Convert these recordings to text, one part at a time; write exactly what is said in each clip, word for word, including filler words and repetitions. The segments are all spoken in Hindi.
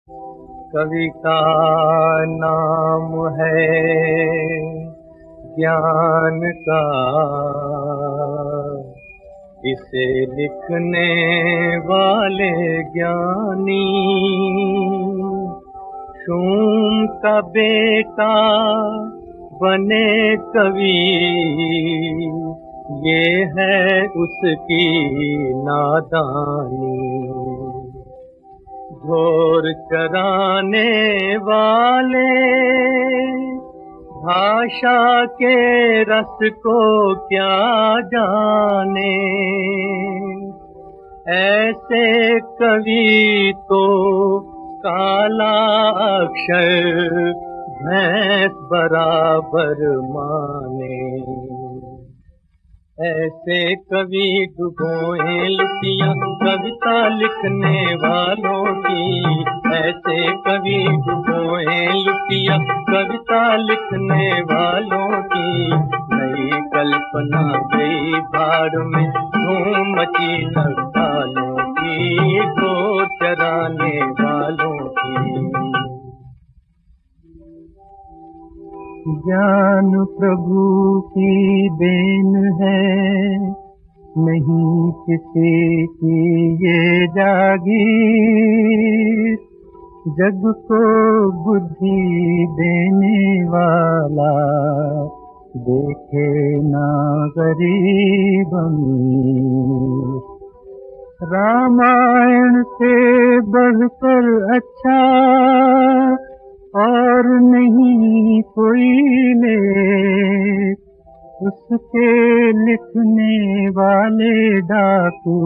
कवि का नाम है ज्ञान का, इसे लिखने वाले ज्ञानी। शूम का बेटा बने कवि, ये है उसकी नादानी। ढोर चराने वाले भाषा के रस को क्या जाने, ऐसे कवि तो काला अक्षर भैंस बराबर माने। ऐसे कवि डुबोए लुटियां कविता लिखने वालों की। ऐसे कवि डुबोए लुटियां कविता लिखने वालों की। नई कल्पना गई भाड़ में धूम मची नक्कालों की, तो चराने वालों की। ज्ञान प्रभु की देन है, नहीं किसी की ये जागीर। जग को बुद्धि देने वाला देखे ना गरीब अमीर। रामायण से बढ़कर अच्छा और नहीं कोई ले, उसके लिखने वाले डाकू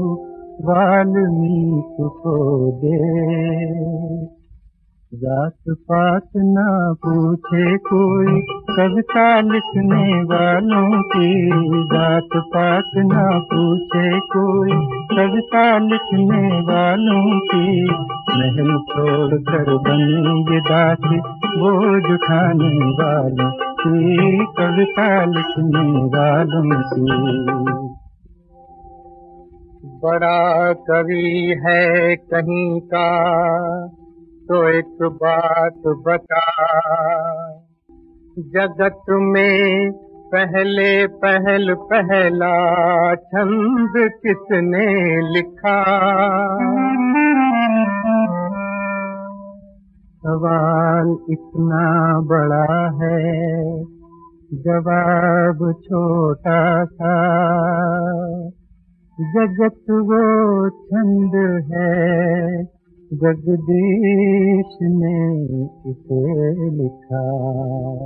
वाल्मीकि को दे। जात पात ना पूछे कोई कविता लिखने वालों की। जात पात ना पूछे कोई कविता लिखने वालों की। महल छोड़ कर बनेंगे दासी बोझ उठाने वालों की, कविता लिखने वालों की। बड़ा कवि है कहीं का तो एक बात बता, जगत में पहले पहल पहला छंद किसने लिखा। सवाल इतना बड़ा है, जवाब छोटा सा। जगत वो छंद है, जगदीश ने इसे लिखा।